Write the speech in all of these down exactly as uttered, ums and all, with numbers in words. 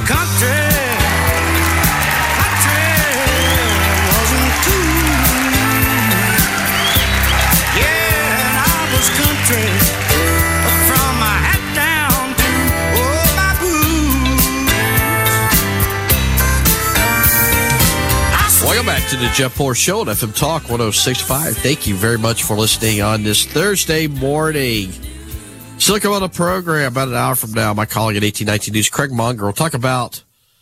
country, country wasn't cool. Yeah, and I was country from my hat down to oh my boots. Welcome back to the Jeff Poor Show on F M Talk one oh six point five. Thank you very much for listening on this Thursday morning. Still come on the program about an hour from now. My colleague at eighteen nineteen News, Craig Monger, will talk about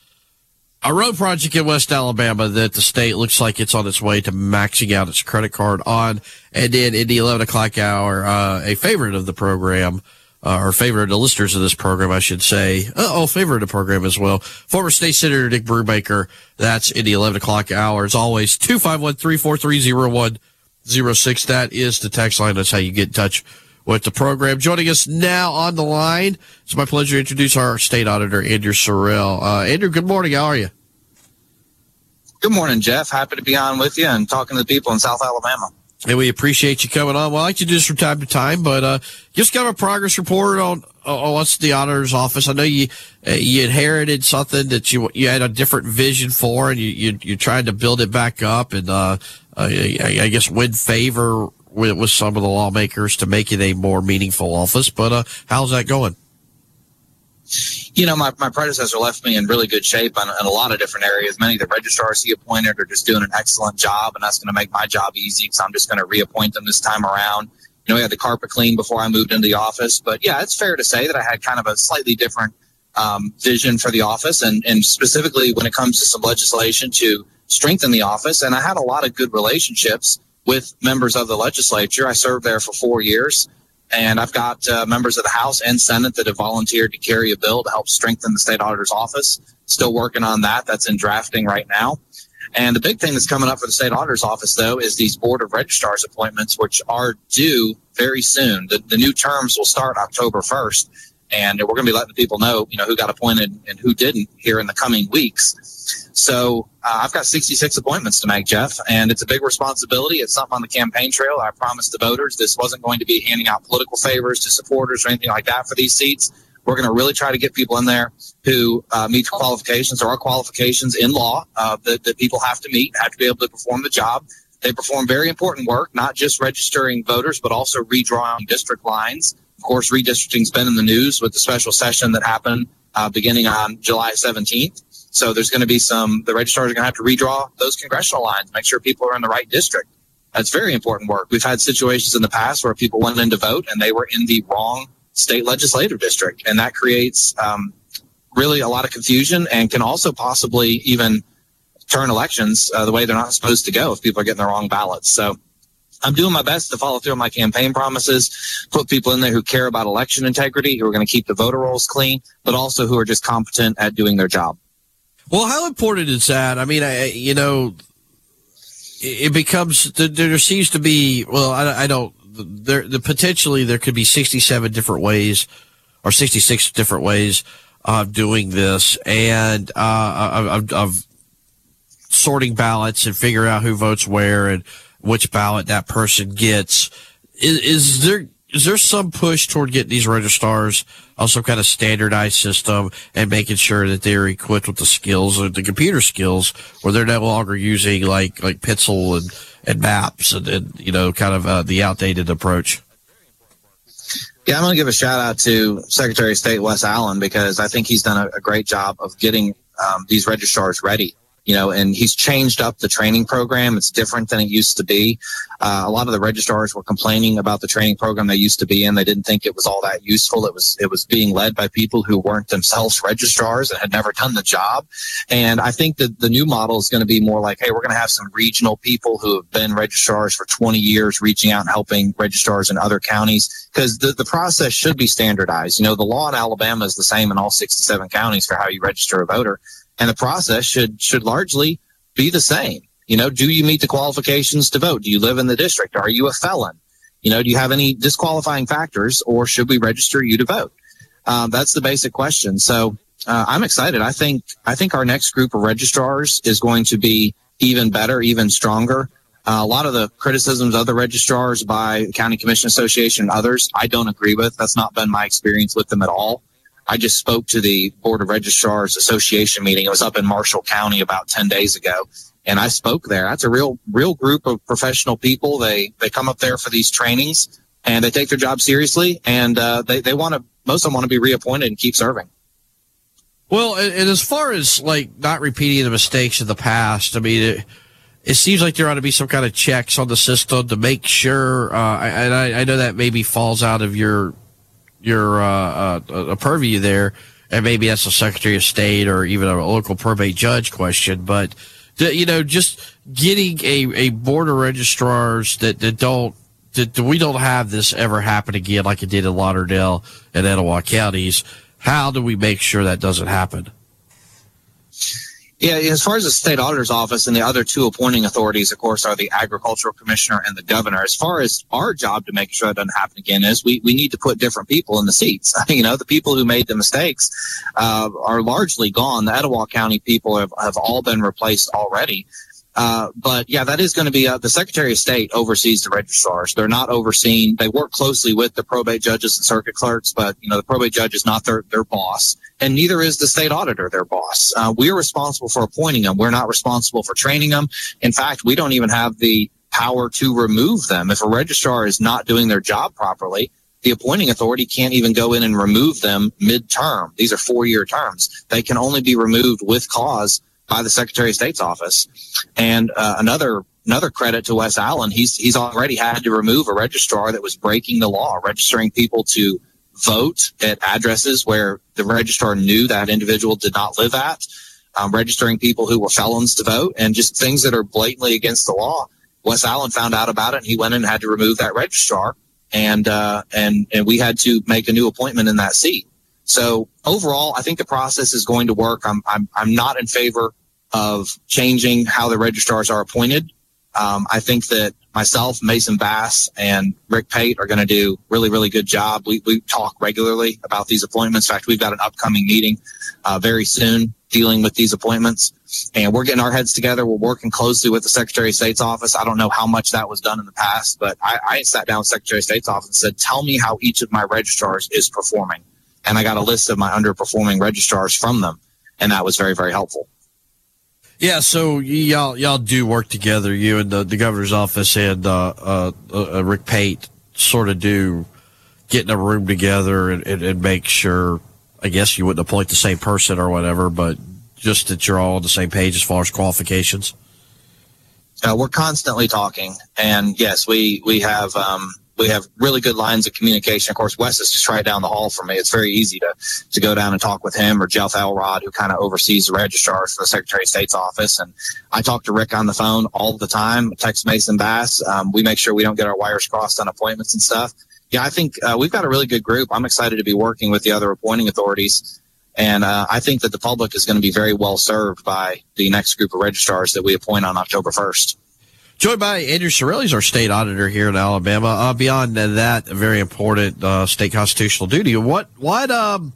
a road project in West Alabama that the state looks like it's on its way to maxing out its credit card on. And then in the eleven o'clock hour, uh, a favorite of the program, uh, or favorite of the listeners of this program, I should say. Uh, oh, favorite of the program as well. Former State Senator Dick Brubaker. That's in the eleven o'clock hour. As always, two five one, three four three, zero one zero six. That is the text line. That's how you get in touch with the program. Joining us now on the line, it's my pleasure to introduce our state auditor, Andrew Sorrell. Uh, Andrew, good morning. How are you? Good morning, Jeff. Happy to be on with you and talking to the people in South Alabama. And we appreciate you coming on. Well, I like to do this from time to time, but uh, just kind of a progress report on, on what's the auditor's office. I know you uh, you inherited something that you you had a different vision for, and you you, you tried to build it back up, and uh, uh, I, I guess win favor with, with some of the lawmakers to make it a more meaningful office. But uh, how's that going? You know, my, my predecessor left me in really good shape in, in a lot of different areas. Many of the registrars he appointed are just doing an excellent job, and that's going to make my job easy because I'm just going to reappoint them this time around. You know, we had the carpet clean before I moved into the office. But, yeah, it's fair to say that I had kind of a slightly different um, vision for the office, and, and specifically when it comes to some legislation to strengthen the office. And I had a lot of good relationships with members of the legislature. I served there for four years. And I've got uh, members of the House and Senate that have volunteered to carry a bill to help strengthen the state auditor's office. Still working on that. That's in drafting right now. And the big thing that's coming up for the state auditor's office, though, is these board of registrars appointments, which are due very soon. The, the new terms will start October first. And we're going to be letting people know, you know, who got appointed and who didn't here in the coming weeks. So uh, I've got sixty-six appointments to make, Jeff, and it's a big responsibility. It's something on the campaign trail. I promised the voters this wasn't going to be handing out political favors to supporters or anything like that for these seats. We're going to really try to get people in there who uh, meet the qualifications. There are qualifications in law uh, that, that people have to meet, have to be able to perform the job. They perform very important work, not just registering voters, but also redrawing district lines. Of course, redistricting's been in the news with the special session that happened uh, beginning on July seventeenth. So there's going to be some, the registrars are going to have to redraw those congressional lines, make sure people are in the right district. That's very important work. We've had situations in the past where people went in to vote and they were in the wrong state legislative district. And that creates um, really a lot of confusion and can also possibly even turn elections uh, the way they're not supposed to go if people are getting the wrong ballots. So I'm doing my best to follow through on my campaign promises, put people in there who care about election integrity, who are going to keep the voter rolls clean, but also who are just competent at doing their job. Well, how important is that? I mean, I, you know, it becomes, there seems to be, well, I, I don't, there, the potentially there could be sixty-seven different ways or sixty-six different ways of doing this, and uh, of, of sorting ballots and figuring out who votes where and which ballot that person gets. Is, is there is there some push toward getting these registrars on some kind of standardized system and making sure that they're equipped with the skills or the computer skills where they're no longer using like like pencil and, and maps and, and you know kind of uh, the outdated approach? Yeah, I'm going to give a shout out to Secretary of State Wes Allen because I think he's done a, a great job of getting um, these registrars ready. You know, and he's changed up the training program. It's different than it used to be. Uh, a lot of the registrars were complaining about the training program they used to be in. They didn't think it was all that useful. It was it was being led by people who weren't themselves registrars and had never done the job. And I think that the new model is going to be more like, hey, we're going to have some regional people who have been registrars for twenty years reaching out and helping registrars in other counties because the, the process should be standardized. You know, the law in Alabama is the same in all sixty-seven counties for how you register a voter. And the process should should largely be the same. You know, do you meet the qualifications to vote? Do you live in the district? Are you a felon? You know, do you have any disqualifying factors, or should we register you to vote? Um, that's the basic question. So uh, I'm excited. I think I think our next group of registrars is going to be even better, even stronger. Uh, a lot of the criticisms of the registrars by the County Commission Association and others, I don't agree with. That's not been my experience with them at all. I just spoke to the Board of Registrars Association meeting. It was up in Marshall County about ten days ago. And I spoke there. That's a real, real group of professional people. They, they come up there for these trainings and they take their job seriously. And, uh, they, they want to, most of them want to be reappointed and keep serving. Well, and, and as far as like not repeating the mistakes of the past, I mean, it, it seems like there ought to be some kind of checks on the system to make sure, uh, and I, I know that maybe falls out of your, your, uh, uh, purview there. And maybe that's a Secretary of State or even a local probate judge question, but, you know, just getting a, a board of registrars that, that don't, that we don't have this ever happen again like it did in Lauderdale and Etowah counties. How do we make sure that doesn't happen? Yeah, as far as the state auditor's office and the other two appointing authorities, of course, are the agricultural commissioner and the governor. As far as our job to make sure it doesn't happen again is we, we need to put different people in the seats. You know, the people who made the mistakes uh, are largely gone. The Etowah County people have, have all been replaced already. Uh, but yeah, that is going to be, uh, the Secretary of State oversees the registrars. They're not overseen. They work closely with the probate judges and circuit clerks, but, you know, the probate judge is not their, their boss, and neither is the state auditor their boss. Uh, we're responsible for appointing them. We're not responsible for training them. In fact, we don't even have the power to remove them. If a registrar is not doing their job properly, the appointing authority can't even go in and remove them mid-term. These are four-year terms. They can only be removed with cause by the Secretary of State's office. And uh, another another credit to Wes Allen, he's he's already had to remove a registrar that was breaking the law, registering people to vote at addresses where the registrar knew that individual did not live at, um, registering people who were felons to vote, and just things that are blatantly against the law. Wes Allen found out about it, and he went in and had to remove that registrar, and uh, and and we had to make a new appointment in that seat. So overall, I think the process is going to work. I'm I'm I'm not in favor of changing how the registrars are appointed. Um, I think that myself, Mason Bass, and Rick Pate are going to do really, really good job. We we talk regularly about these appointments. In fact, we've got an upcoming meeting uh, very soon dealing with these appointments, and we're getting our heads together. We're working closely with the Secretary of State's office. I don't know how much that was done in the past, but I, I sat down with the Secretary of State's office and said, tell me how each of my registrars is performing. And I got a list of my underperforming registrars from them, and that was very, very helpful. Yeah, so y'all y'all do work together. You and the, the governor's office and uh, uh, uh, Rick Pate sort of do get in a room together and, and, and make sure. I guess you wouldn't appoint the same person or whatever, but just that you're all on the same page as far as qualifications. Uh, we're constantly talking, and yes, we we have. Um, We have really good lines of communication. Of course, Wes is just right down the hall from me. It's very easy to, to go down and talk with him, or Jeff Elrod, who kind of oversees the registrars for the Secretary of State's office. And I talk to Rick on the phone all the time, text Mason Bass. Um, we make sure we don't get our wires crossed on appointments and stuff. Yeah, I think uh, we've got a really good group. I'm excited to be working with the other appointing authorities. And uh, I think that the public is going to be very well served by the next group of registrars that we appoint on October first. Joined by Andrew Sorelli, is our state auditor here in Alabama. Uh, beyond that, a very important uh, state constitutional duty. What, what, um,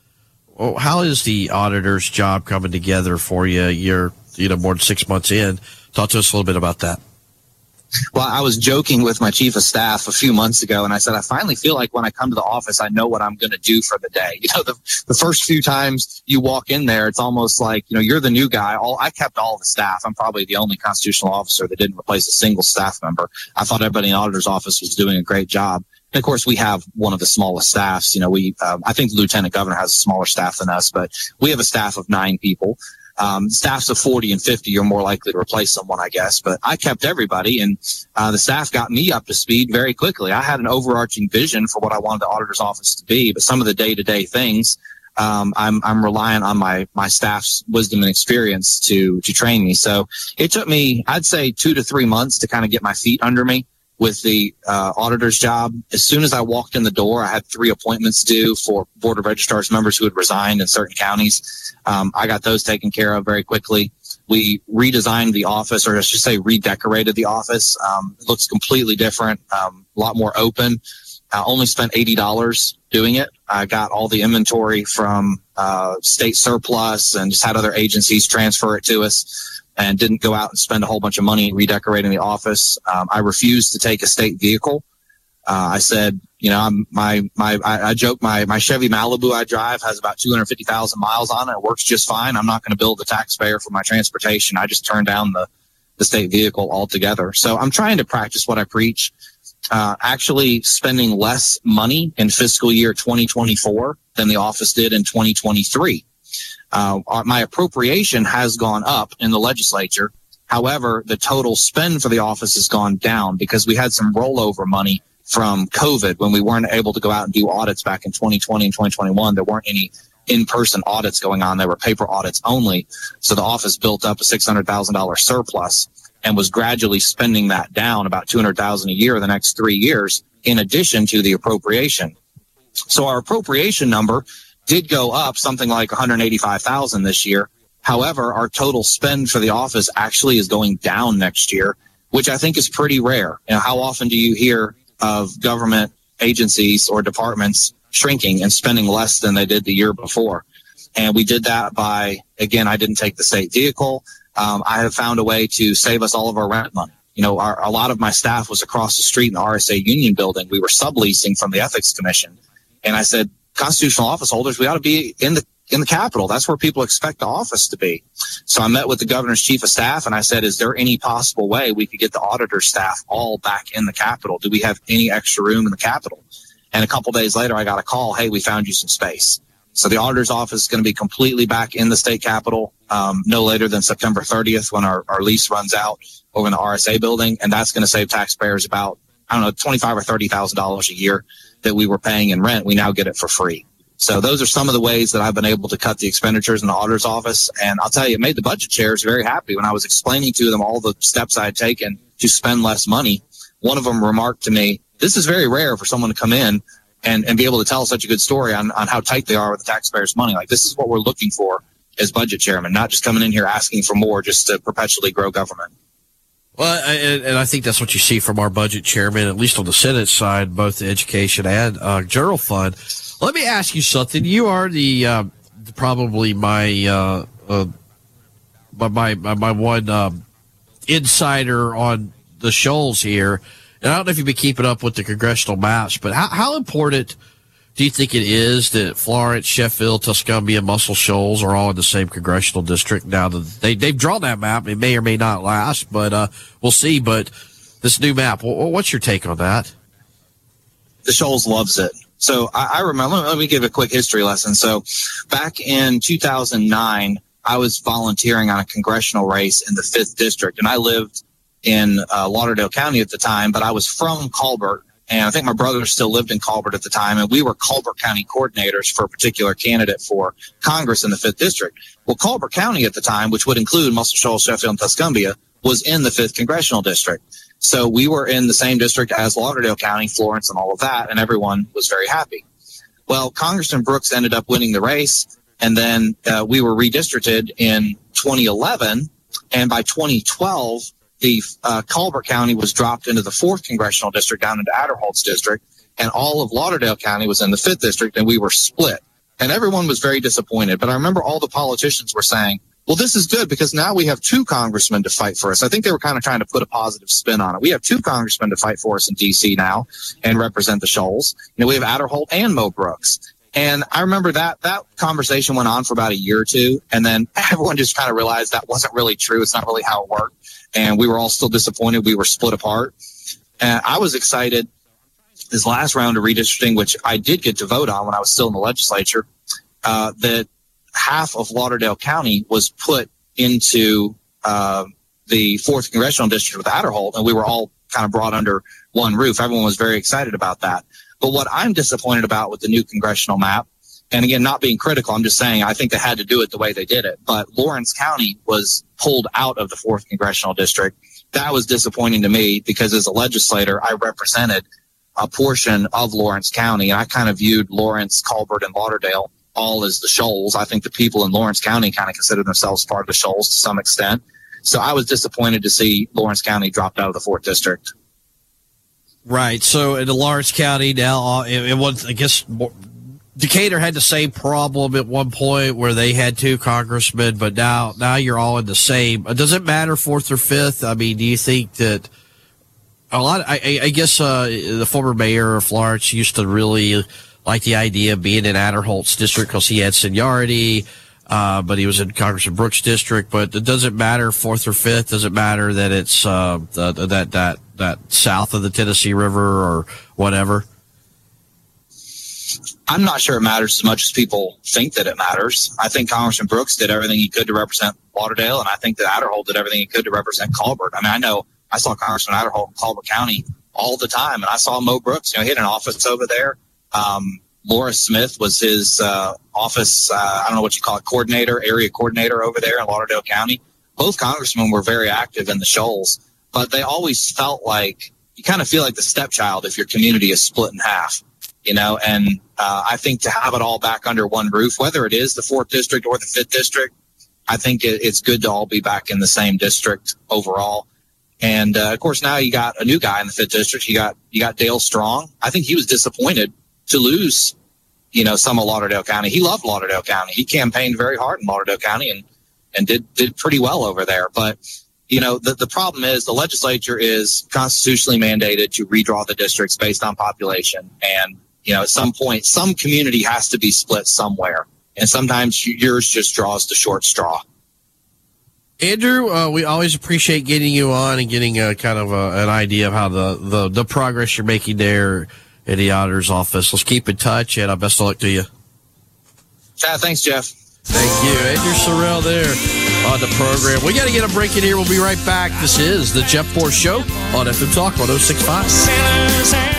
how is the auditor's job coming together for you? You're, you know, more than six months in. Talk to us a little bit about that. Well, I was joking with my chief of staff a few months ago, and I said, I finally feel like when I come to the office, I know what I'm going to do for the day. You know, the, the first few times you walk in there, it's almost like, you know, you're the new guy. All I kept all the staff. I'm probably the only constitutional officer that didn't replace a single staff member. I thought everybody in the auditor's office was doing a great job. And of course, we have one of the smallest staffs. You know, we, um, I think the lieutenant governor has a smaller staff than us, but we have a staff of nine people. Um, staffs of forty and fifty, you're more likely to replace someone, I guess. But I kept everybody, and uh, the staff got me up to speed very quickly. I had an overarching vision for what I wanted the auditor's office to be, but some of the day-to-day things, um, I'm I'm relying on my my staff's wisdom and experience to to train me. So it took me, I'd say, two to three months to kind of get my feet under me with the uh, auditor's job. As soon as I walked in the door, I had three appointments due for Board of Registrars members who had resigned in certain counties. Um, I got those taken care of very quickly. We redesigned the office, or I should say redecorated the office. Um, it looks completely different, um, a lot more open. I only spent eighty dollars doing it. I got all the inventory from uh, state surplus and just had other agencies transfer it to us, and didn't go out and spend a whole bunch of money redecorating the office. Um, I refused to take a state vehicle Uh, I said, you know, I'm, my, my, I, I joke, my, my Chevy Malibu I drive has about two hundred fifty thousand miles on it. It works just fine. I'm not going to bill the taxpayer for my transportation. I just turn down the, the state vehicle altogether. So I'm trying to practice what I preach, uh, actually spending less money in fiscal year twenty twenty-four than the office did in twenty twenty-three. Uh, my appropriation has gone up in the legislature. However, the total spend for the office has gone down because we had some rollover money from COVID when we weren't able to go out and do audits back in twenty twenty and twenty twenty-one. There weren't any in-person audits going on. There were paper audits only. So the office built up a six hundred thousand dollars surplus and was gradually spending that down about two hundred thousand dollars a year the next three years in addition to the appropriation. So our appropriation number did go up something like one hundred eighty-five thousand dollars this year. However, our total spend for the office actually is going down next year, which I think is pretty rare. You know, how often do you hear of government agencies or departments shrinking and spending less than they did the year before? And we did that by, again, I didn't take the state vehicle. Um, I have found a way to save us all of our rent money. You know, our, a lot of my staff was across the street in the R S A union building. We were subleasing from the Ethics Commission. And I said, constitutional office holders, we ought to be in the in the Capitol. That's where people expect the office to be. So I met with the governor's chief of staff and I said, is there any possible way we could get the auditor staff all back in the Capitol? Do we have any extra room in the Capitol? And a couple days later, I got a call. Hey, we found you some space. So the auditor's office is going to be completely back in the state Capitol um, no later than September thirtieth when our, our lease runs out over in the R S A building. And that's going to save taxpayers about, I don't know, twenty-five thousand dollars or thirty thousand dollars a year that we were paying in rent. We now get it for free. So those are some of the ways that I've been able to cut the expenditures in the auditor's office. And I'll tell you, it made the budget chairs very happy when I was explaining to them all the steps I had taken to spend less money. One of them remarked to me, this is very rare for someone to come in and, and be able to tell such a good story on, on how tight they are with the taxpayers' money. Like, this is what we're looking for as budget chairman, not just coming in here asking for more just to perpetually grow government. Well, and, and I think that's what you see from our budget chairman, at least on the Senate side, both the education and uh, general fund. Let me ask you something. You are the uh, probably my, uh, uh, my my my one um, insider on the Shoals here, and I don't know if you've been keeping up with the congressional maps, but how, how important do you think it is that Florence, Sheffield, Tuscumbia, Muscle Shoals are all in the same congressional district now that they they've drawn that map? It may or may not last, but uh, we'll see. But this new map, what's your take on that? The Shoals loves it. So I, I remember, let me give a quick history lesson. So back in two thousand nine, I was volunteering on a congressional race in the fifth district, and I lived in uh, Lauderdale County at the time, but I was from Colbert, and I think my brother still lived in Colbert at the time, and we were Colbert County coordinators for a particular candidate for Congress in the fifth district. Well, Colbert County at the time, which would include Muscle Shoals, Sheffield, and Tuscumbia, was in the fifth congressional district. So we were in the same district as Lauderdale County, Florence, and all of that, and everyone was very happy. Well, Congressman Brooks ended up winning the race, and then uh, we were redistricted in twenty eleven, and by twenty twelve, the uh, Colbert County was dropped into the fourth congressional district down into Adderholt's district, and all of Lauderdale County was in the fifth district, and we were split. And everyone was very disappointed, but I remember all the politicians were saying, well, this is good because now we have two congressmen to fight for us. I think they were kind of trying to put a positive spin on it. We have two congressmen to fight for us in D C now and represent the Shoals. You know, we have Adderholt and Mo Brooks. And I remember that that conversation went on for about a year or two. And then everyone just kind of realized that wasn't really true. It's not really how it worked. And we were all still disappointed. We were split apart. And I was excited this last round of redistricting, which I did get to vote on when I was still in the legislature, uh, that half of Lauderdale County was put into uh, the fourth congressional district with Adderholt, and we were all kind of brought under one roof. Everyone was very excited about that. But what I'm disappointed about with the new congressional map, and again, not being critical, I'm just saying I think they had to do it the way they did it, but Lawrence County was pulled out of the fourth congressional district. That was disappointing to me because as a legislator, I represented a portion of Lawrence County, and I kind of viewed Lawrence, Colbert, and Lauderdale all as the Shoals. I think the people in Lawrence County kind of consider themselves part of the Shoals to some extent. So I was disappointed to see Lawrence County dropped out of the fourth district. Right. So in the Lawrence County now, it, it was, I guess, Decatur had the same problem at one point where they had two congressmen, but now now you're all in the same. Does it matter fourth or fifth? I mean, do you think that A lot. I, I, I guess uh, the former mayor of Florence used to really like the idea of being in Aderholt's district because he had seniority, uh, but he was in Congressman Brooks' district. But it doesn't matter fourth or fifth. Doesn't matter that it's uh, the, that that that south of the Tennessee River or whatever. I'm not sure it matters as much as people think that it matters. I think Congressman Brooks did everything he could to represent Lauderdale, and I think that Aderholt did everything he could to represent Colbert. I mean, I know I saw Congressman Aderholt in Colbert County all the time, and I saw Mo Brooks. You know, he had an office over there. Um, Laura Smith was his uh, office, uh, I don't know what you call it, coordinator, area coordinator over there in Lauderdale County. Both congressmen were very active in the Shoals, but they always felt like you kind of feel like the stepchild if your community is split in half. You know, and uh, I think to have it all back under one roof, whether it is the fourth district or the fifth district, I think it, it's good to all be back in the same district overall. And uh, of course, now you got a new guy in the fifth district. You got you got Dale Strong. I think he was disappointed to lose, you know, some of Lauderdale County. He loved Lauderdale County. He campaigned very hard in Lauderdale County and and did did pretty well over there. But you know, the the problem is the legislature is constitutionally mandated to redraw the districts based on population. And you know, at some point, some community has to be split somewhere. And sometimes yours just draws the short straw. Andrew, uh, we always appreciate getting you on and getting a kind of a, an idea of how the, the, the progress you're making there in the auditor's office. Let's keep in touch, and uh, best of luck to you. Yeah, thanks, Jeff. Thank you. Andrew Sorrell there on the program. We got to get a break in here. We'll be right back. This is the Jeff Poor Show on F M Talk one oh six point five.